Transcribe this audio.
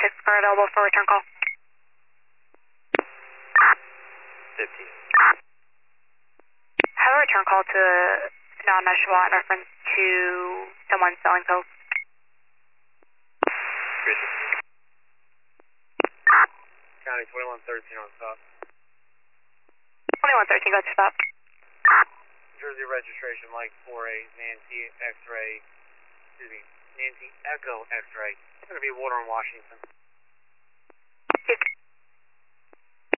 Optics are available for return call. 15. Have a return call to non-Nashua in reference to someone selling coke. County 2113 on stop. 2113, go to stop. Jersey registration, like 4A, Nancy X-ray, Nancy Echo X-ray. It's going to be Water in Washington. Yes.